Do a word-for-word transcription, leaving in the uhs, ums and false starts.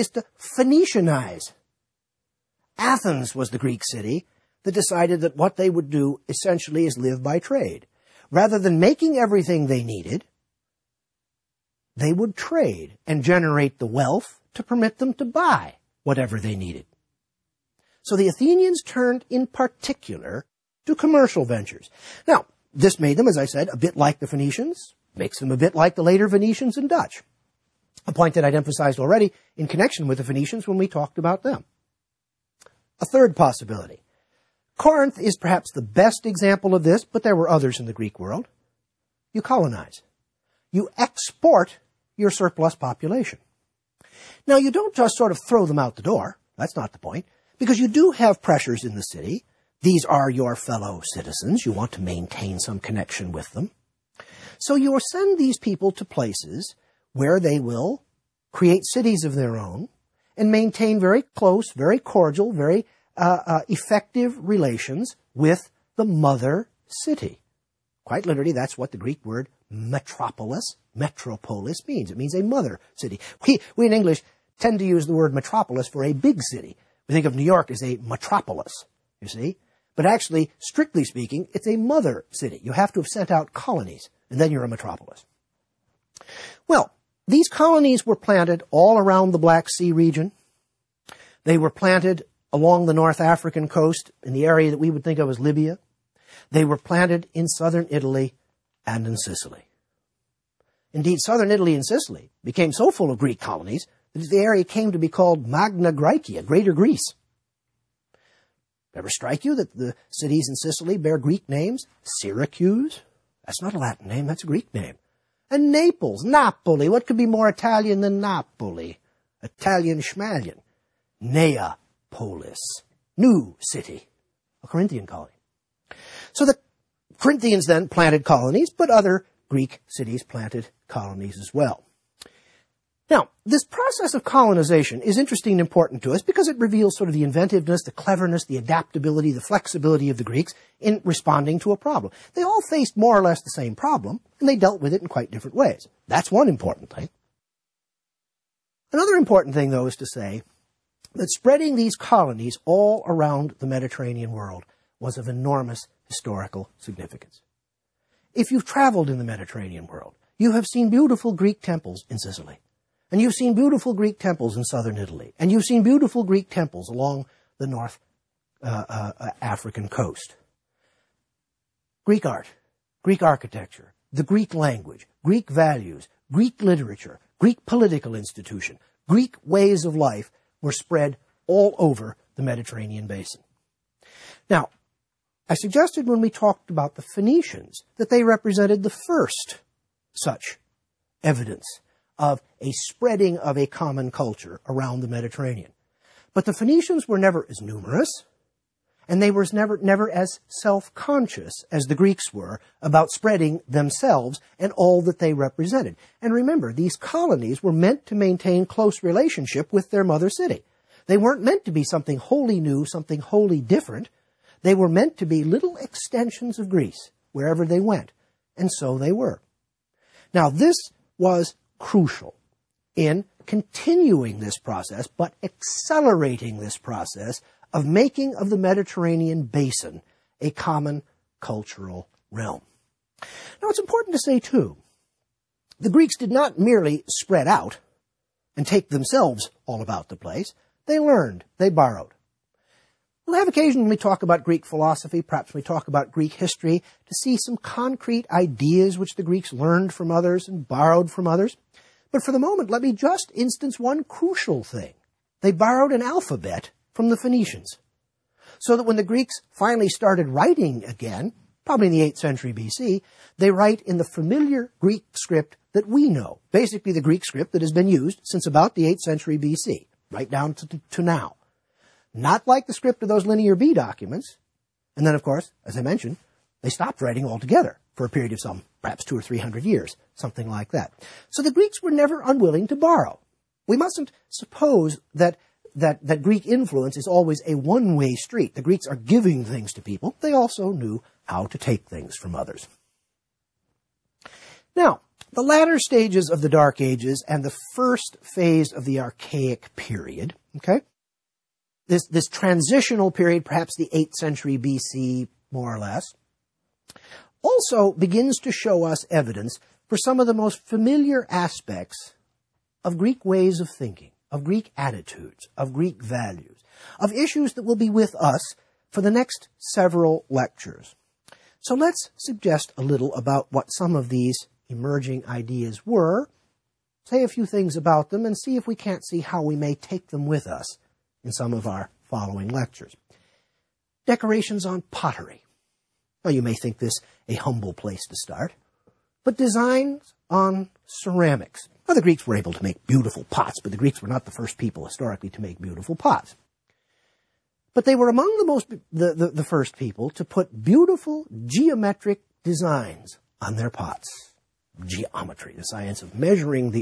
is to Phoenicianize. Athens was the Greek city that decided that what they would do essentially is live by trade. Rather than making everything they needed, they would trade and generate the wealth to permit them to buy whatever they needed. So the Athenians turned in particular to commercial ventures. Now, this made them, as I said, a bit like the Phoenicians, makes them a bit like the later Venetians and Dutch, a point that I'd emphasized already in connection with the Phoenicians when we talked about them. A third possibility. Corinth is perhaps the best example of this, but there were others in the Greek world. You colonize. You export your surplus population. Now, you don't just sort of throw them out the door. That's not the point. Because you do have pressures in the city. These are your fellow citizens. You want to maintain some connection with them. So you send these people to places where they will create cities of their own and maintain very close, very cordial, very uh, uh, effective relations with the mother city. Quite literally, that's what the Greek word metropolis, metropolis means. It means a mother city. We, we in English tend to use the word metropolis for a big city. We think of New York as a metropolis, you see. But actually, strictly speaking, it's a mother city. You have to have sent out colonies, and then you're a metropolis. Well, these colonies were planted all around the Black Sea region. They were planted along the North African coast in the area that we would think of as Libya. They were planted in southern Italy and in Sicily. Indeed, southern Italy and Sicily became so full of Greek colonies that the area came to be called Magna Graecia, Greater Greece. Ever strike you that the cities in Sicily bear Greek names? Syracuse? That's not a Latin name, that's a Greek name. And Naples, Napoli. What could be more Italian than Napoli? Italian schmalion. Neapolis, new city, a Corinthian colony. So the Corinthians then planted colonies, but other Greek cities planted colonies as well. Now, this process of colonization is interesting and important to us because it reveals sort of the inventiveness, the cleverness, the adaptability, the flexibility of the Greeks in responding to a problem. They all faced more or less the same problem, and they dealt with it in quite different ways. That's one important thing. Another important thing, though, is to say that spreading these colonies all around the Mediterranean world was of enormous historical significance. If you've traveled in the Mediterranean world, you have seen beautiful Greek temples in Sicily. And you've seen beautiful Greek temples in southern Italy. And you've seen beautiful Greek temples along the North uh, uh, African coast. Greek art, Greek architecture, the Greek language, Greek values, Greek literature, Greek political institution, Greek ways of life were spread all over the Mediterranean basin. Now, I suggested when we talked about the Phoenicians that they represented the first such evidence of a spreading of a common culture around the Mediterranean. But the Phoenicians were never as numerous, and they were never, never as self-conscious as the Greeks were about spreading themselves and all that they represented. And remember, these colonies were meant to maintain close relationship with their mother city. They weren't meant to be something wholly new, something wholly different. They were meant to be little extensions of Greece wherever they went, and so they were. Now, this was crucial in continuing this process, but accelerating this process of making of the Mediterranean basin a common cultural realm. Now, it's important to say, too, the Greeks did not merely spread out and take themselves all about the place. They learned, they borrowed. We'll have occasion when we talk about Greek philosophy, perhaps when we talk about Greek history, to see some concrete ideas which the Greeks learned from others and borrowed from others. But for the moment, let me just instance one crucial thing. They borrowed an alphabet from the Phoenicians, so that when the Greeks finally started writing again, probably in the eighth century B C, they write in the familiar Greek script that we know, basically the Greek script that has been used since about the eighth century B C, right down to, to, to now. Not like the script of those Linear B documents. And then, of course, as I mentioned, they stopped writing altogether for a period of some, perhaps two or three hundred years, something like that. So the Greeks were never unwilling to borrow. We mustn't suppose that, that, that Greek influence is always a one-way street. The Greeks are giving things to people. They also knew how to take things from others. Now, The latter stages of the Dark Ages and the first phase of the Archaic period, okay, this, this transitional period, perhaps the eighth century B C, more or less, also begins to show us evidence for some of the most familiar aspects of Greek ways of thinking, of Greek attitudes, of Greek values, of issues that will be with us for the next several lectures. So let's suggest a little about what some of these emerging ideas were, say a few things about them, and see if we can't see how we may take them with us in some of our following lectures. Decorations on pottery. Well, you may think this a humble place to start, but designs on ceramics. Well, the Greeks were able to make beautiful pots, but the Greeks were not the first people historically to make beautiful pots. But they were among the most the, the, the first people to put beautiful geometric designs on their pots. Geometry, the science of measuring the